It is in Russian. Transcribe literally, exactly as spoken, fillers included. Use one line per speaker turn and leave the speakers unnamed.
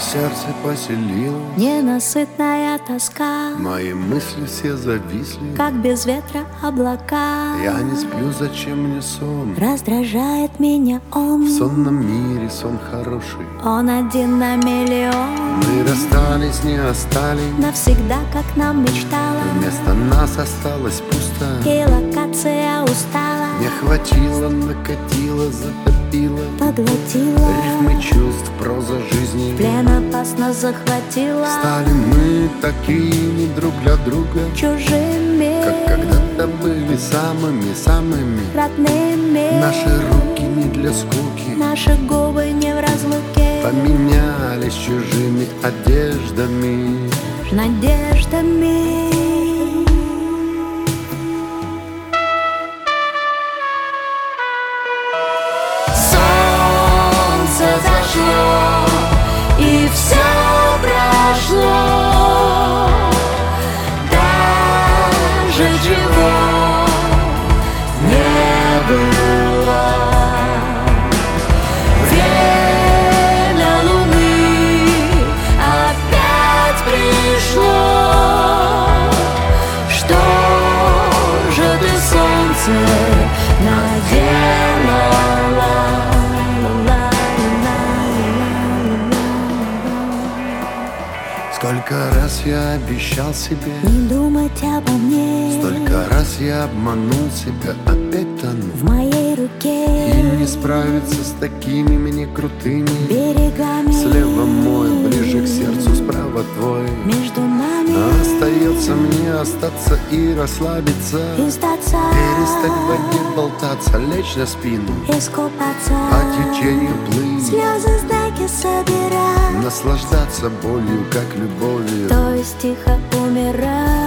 сердце поселилась
ненасытная тоска.
Мои мысли все зависли,
как без ветра облака.
Я не сплю, зачем мне сон?
Раздражает меня он.
В сонном мире сон хороший,
Он один на миллион.
мы расстались, не остались,
навсегда, как нам мечтала.
вместо нас осталось пусто.
И локация устала,
Не хватило, накатило, затопило,
поглотила.
рифмы чувств, проза жизни.
Плен опасно захватила.
Стали мы такими друг для друга,
чужими,
как когда-то были самыми-самыми.
родными.
Наши руки не для скуки,
Наши губы не в разлуке.
поменялись чужими одеждами.
Надеждами. Солнце зашло, и все прошло. Даже чего не было. Время луны опять пришло. Что же ты, солнце, наделала?
Сколько раз я обещал себе
Не думать обо мне.
Столько раз я обманул себя, опять тону.
В моей руке
И не справиться с такими мне крутыми
берегами.
Слева мой, ближе к сердцу, справа твой.
Между нами
А остается мне остаться и расслабиться,
и сдаться,
перестать в воде болтаться, лечь на спину,
искупаться,
по течению плыть,
слезы знаки собирать,
наслаждаться болью, как любовью.
то есть тихо умирать.